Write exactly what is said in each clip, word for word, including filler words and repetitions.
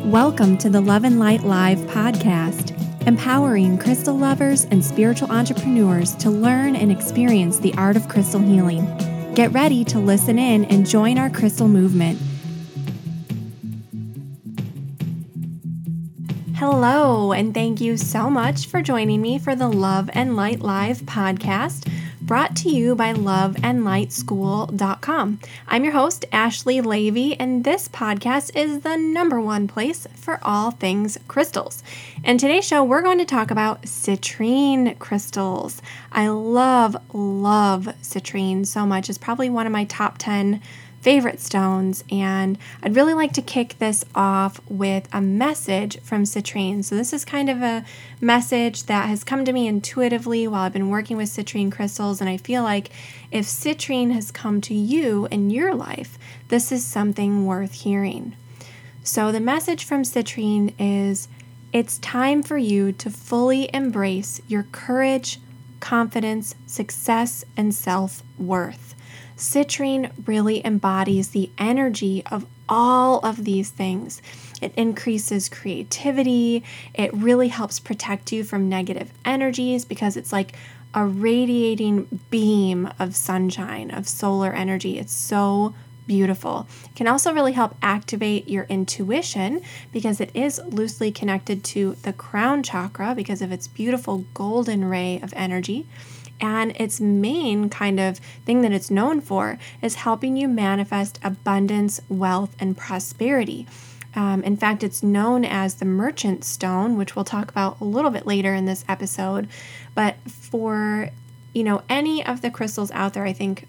Welcome to the Love and Light Live podcast, empowering crystal lovers and spiritual entrepreneurs to learn and experience the art of crystal healing. Get ready to listen in and join our crystal movement. Hello, and thank you so much for joining me for the Love and Light Live podcast, brought to you by love and light school dot com. I'm your host, Ashley Levy, and this podcast is the number one place for all things crystals. In today's show, we're going to talk about citrine crystals. I love, love citrine so much. It's probably one of my top ten favorite stones, and I'd really like to kick this off with a message from citrine. So this is kind of a message that has come to me intuitively while I've been working with citrine crystals, and I feel like if citrine has come to you in your life, this is something worth hearing. So the message from citrine is, it's time for you to fully embrace your courage, confidence, success, and self-worth. Citrine really embodies the energy of all of these things. It increases creativity. It really helps protect you from negative energies because it's like a radiating beam of sunshine, of solar energy. It's so beautiful. It can also really help activate your intuition because it is loosely connected to the crown chakra because of its beautiful golden ray of energy. And its main kind of thing that it's known for is helping you manifest abundance, wealth, and prosperity. Um, in fact, it's known as the merchant stone, which we'll talk about a little bit later in this episode. But for, you know, any of the crystals out there, I think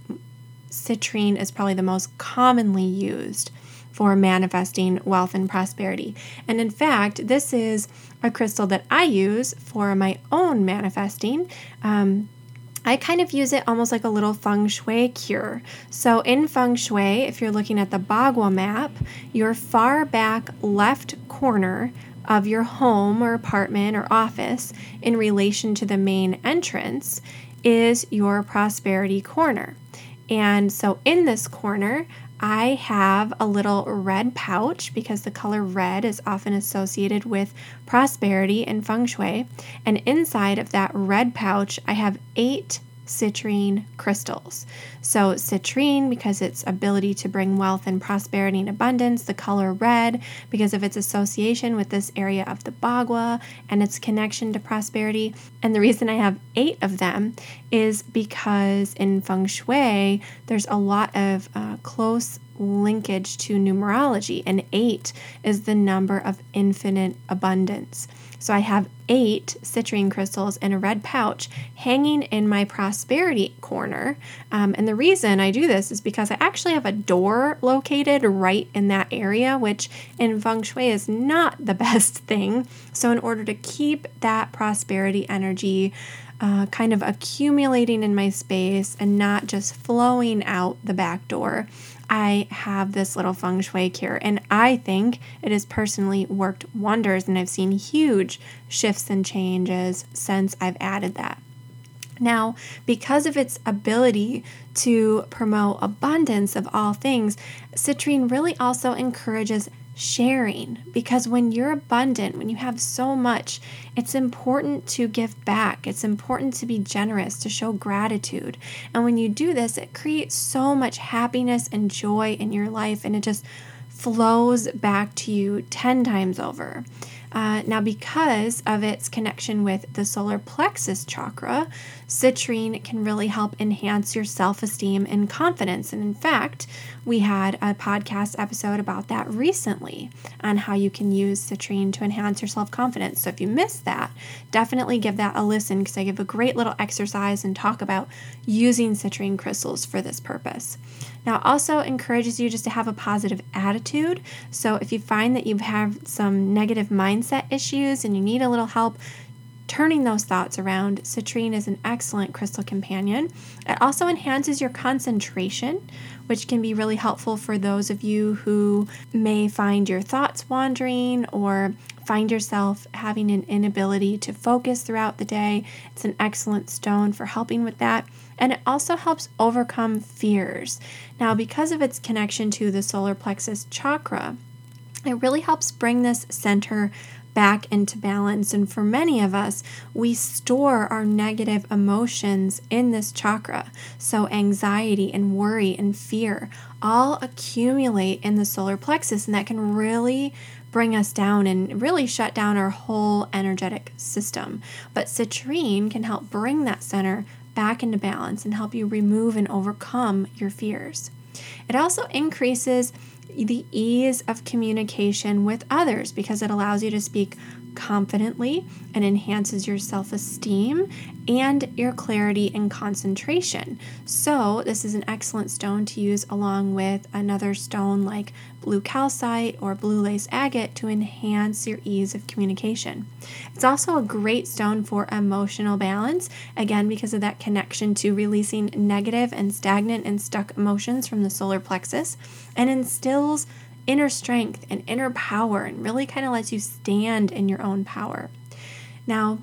citrine is probably the most commonly used for manifesting wealth and prosperity. And in fact, this is a crystal that I use for my own manifesting. Um, I kind of use it almost like a little feng shui cure. So in feng shui, if you're looking at the Bagua map, your far back left corner of your home or apartment or office in relation to the main entrance is your prosperity corner. And so in this corner, I have a little red pouch because the color red is often associated with prosperity and feng shui. And inside of that red pouch, I have eight citrine crystals. So citrine because its ability to bring wealth and prosperity and abundance, the color red because of its association with this area of the Bagua and its connection to prosperity. And the reason I have eight of them is because in feng shui, there's a lot of uh, close linkage to numerology, and eight is the number of infinite abundance. So I have eight citrine crystals in a red pouch hanging in my prosperity corner. Um, and the reason I do this is because I actually have a door located right in that area, which in feng shui is not the best thing. So in order to keep that prosperity energy Uh, kind of accumulating in my space and not just flowing out the back door, I have this little feng shui cure, and I think it has personally worked wonders, and I've seen huge shifts and changes since I've added that. Now, because of its ability to promote abundance of all things, citrine really also encourages sharing, because when you're abundant, when you have so much, it's important to give back. It's important to be generous, to show gratitude. And when you do this, it creates so much happiness and joy in your life, and it just flows back to you ten times over. Uh, now, because of its connection with the solar plexus chakra, citrine can really help enhance your self-esteem and confidence. And in fact, we had a podcast episode about that recently on how you can use citrine to enhance your self-confidence. So if you missed that, definitely give that a listen because I give a great little exercise and talk about using citrine crystals for this purpose. Now, it also encourages you just to have a positive attitude. So if you find that you have some negative mindset issues and you need a little help turning those thoughts around, citrine is an excellent crystal companion. It also enhances your concentration, which can be really helpful for those of you who may find your thoughts wandering or find yourself having an inability to focus throughout the day. It's an excellent stone for helping with that. And it also helps overcome fears. Now, because of its connection to the solar plexus chakra, It really helps bring this center back into balance. And for many of us, we store our negative emotions in this chakra. So anxiety and worry and fear all accumulate in the solar plexus, and that can really bring us down and really shut down our whole energetic system. But citrine can help bring that center back into balance and help you remove and overcome your fears. It also increases the ease of communication with others because it allows you to speak confidently and enhances your self-esteem and your clarity and concentration. So this is an excellent stone to use along with another stone like blue calcite or blue lace agate to enhance your ease of communication. It's also a great stone for emotional balance, again because of that connection to releasing negative and stagnant and stuck emotions from the solar plexus, and instills inner strength and inner power and really kind of lets you stand in your own power. Now,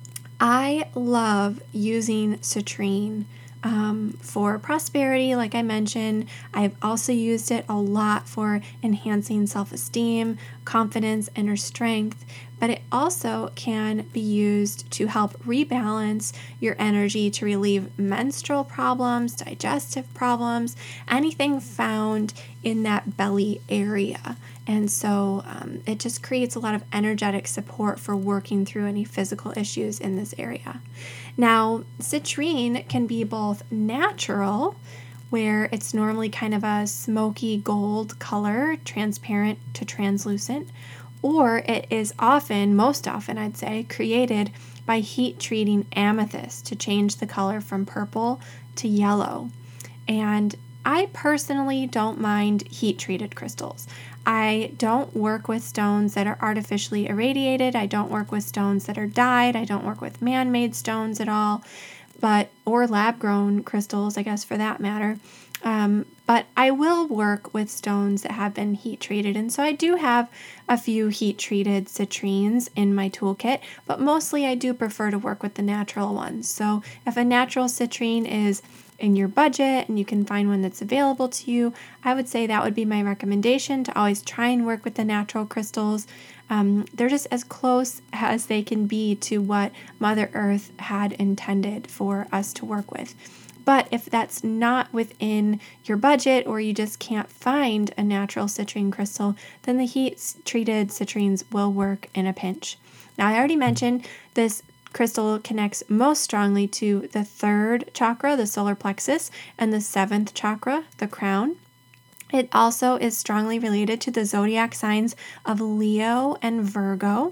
I love using citrine um, for prosperity, like I mentioned. I've also used it a lot for enhancing self-esteem, confidence, inner strength, but it also can be used to help rebalance your energy to relieve menstrual problems, digestive problems, anything found in that belly area. And so um, it just creates a lot of energetic support for working through any physical issues in this area. Now, citrine can be both natural, where it's normally kind of a smoky gold color, transparent to translucent, or it is often, most often I'd say, created by heat treating amethyst to change the color from purple to yellow. And I personally don't mind heat treated crystals. I don't work with stones that are artificially irradiated. I don't work with stones that are dyed. I don't work with man-made stones at all, but or lab-grown crystals, I guess, for that matter. Um, but I will work with stones that have been heat treated. And so I do have a few heat treated citrines in my toolkit, but mostly I do prefer to work with the natural ones. So if a natural citrine is in your budget and you can find one that's available to you, I would say that would be my recommendation, to always try and work with the natural crystals. Um, they're just as close as they can be to what Mother Earth had intended for us to work with. But if that's not within your budget, or you just can't find a natural citrine crystal, then the heat-treated citrines will work in a pinch. Now, I already mentioned this crystal connects most strongly to the third chakra, the solar plexus, and the seventh chakra, the crown. It also is strongly related to the zodiac signs of Leo and Virgo.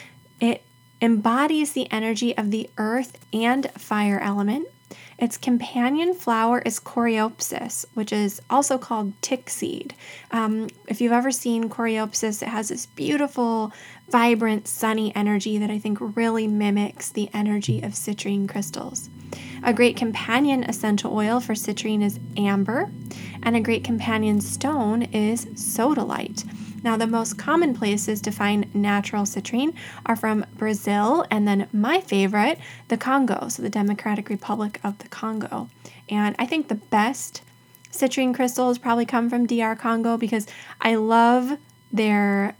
It embodies the energy of the earth and fire element. Its companion flower is Coreopsis, which is also called tick seed. Um, if you've ever seen Coreopsis, it has this beautiful, vibrant, sunny energy that I think really mimics the energy of citrine crystals. A great companion essential oil for citrine is amber, and a great companion stone is sodalite. Now, the most common places to find natural citrine are from Brazil, and then my favorite, the Congo, so the Democratic Republic of the Congo. And I think the best citrine crystals probably come from D R Congo because I love their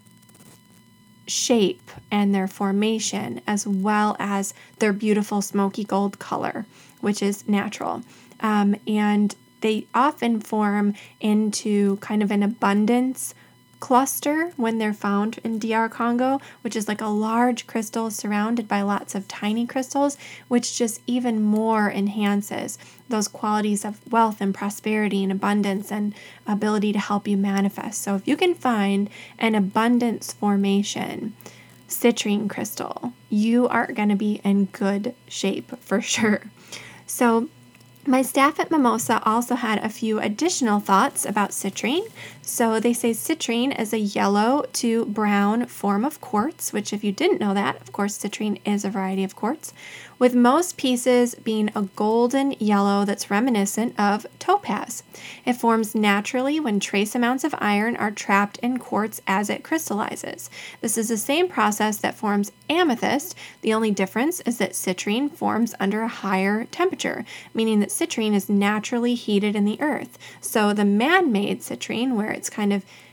shape and their formation, as well as their beautiful smoky gold color, which is natural. Um, and they often form into kind of an abundance cluster when they're found in D R Congo, which is like a large crystal surrounded by lots of tiny crystals, which just even more enhances those qualities of wealth and prosperity and abundance and ability to help you manifest. So if you can find an abundance formation citrine crystal, you are going to be in good shape for sure. So my staff at Mimosa also had a few additional thoughts about citrine. So they say citrine is a yellow to brown form of quartz, which if you didn't know that, of course, citrine is a variety of quartz, with most pieces being a golden yellow that's reminiscent of topaz. It forms naturally when trace amounts of iron are trapped in quartz as it crystallizes. This is the same process that forms amethyst. The only difference is that citrine forms under a higher temperature, meaning that citrine is naturally heated in the earth. So the man-made citrine, where it's kind of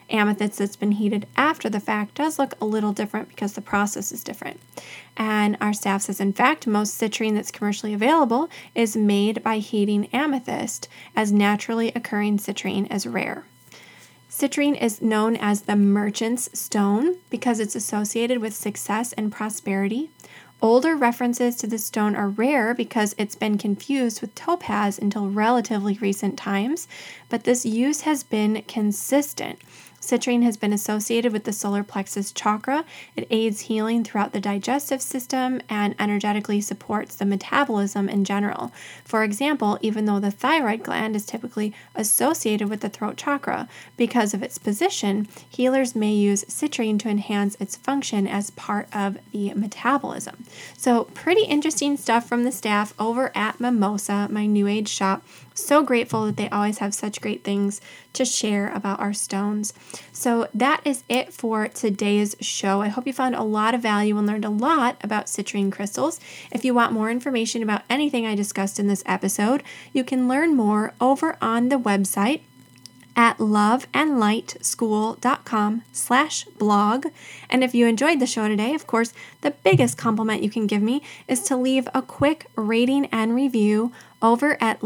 amethyst that's been heated after the fact does look a little different because the process is different. And our staff says, in fact, most citrine that's commercially available is made by heating amethyst, as naturally occurring citrine is rare. Citrine is known as the merchant's stone because it's associated with success and prosperity. Older references to the stone are rare because it's been confused with topaz until relatively recent times, but this use has been consistent. Citrine has been associated with the solar plexus chakra. It aids healing throughout the digestive system and energetically supports the metabolism in general. For example, even though the thyroid gland is typically associated with the throat chakra, because of its position, healers may use citrine to enhance its function as part of the metabolism. So pretty interesting stuff from the staff over at Mimosa, my New Age shop. So grateful that they always have such great things to share about our stones. So that is it for today's show. I hope you found a lot of value and learned a lot about citrine crystals. If you want more information about anything I discussed in this episode, you can learn more over on the website at loveandlightschool.com slash blog. And if you enjoyed the show today, of course, the biggest compliment you can give me is to leave a quick rating and review over at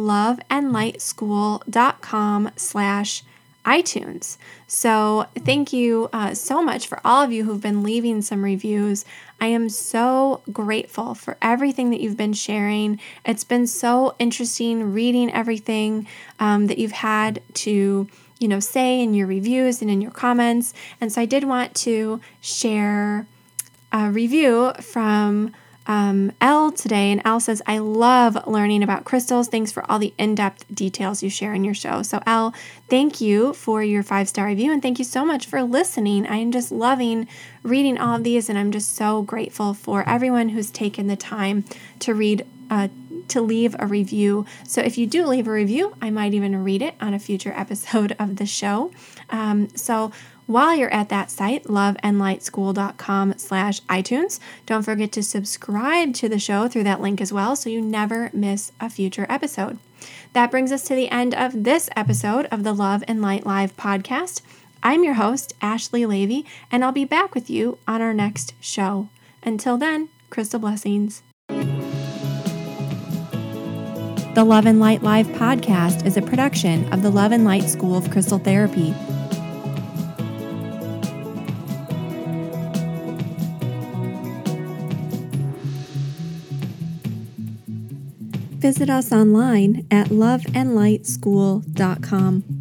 loveandlightschool.com slash iTunes. So thank you uh, so much for all of you who've been leaving some reviews. I am so grateful for everything that you've been sharing. It's been so interesting reading everything um, that you've had to, you know, say in your reviews and in your comments. And so I did want to share a review from Um, Elle today, and Elle says, I love learning about crystals. Thanks for all the in-depth details you share in your show. So Elle, thank you for your five-star review, and thank you so much for listening. I am just loving reading all of these, and I'm just so grateful for everyone who's taken the time to read, uh, to leave a review. So if you do leave a review, I might even read it on a future episode of the show. Um, so While you're at that site, loveandlightschool.com slash iTunes, don't forget to subscribe to the show through that link as well so you never miss a future episode. That brings us to the end of this episode of the Love and Light Live podcast. I'm your host, Ashley Levy, and I'll be back with you on our next show. Until then, crystal blessings. The Love and Light Live podcast is a production of the Love and Light School of Crystal Therapy. Visit us online at love and light school dot com.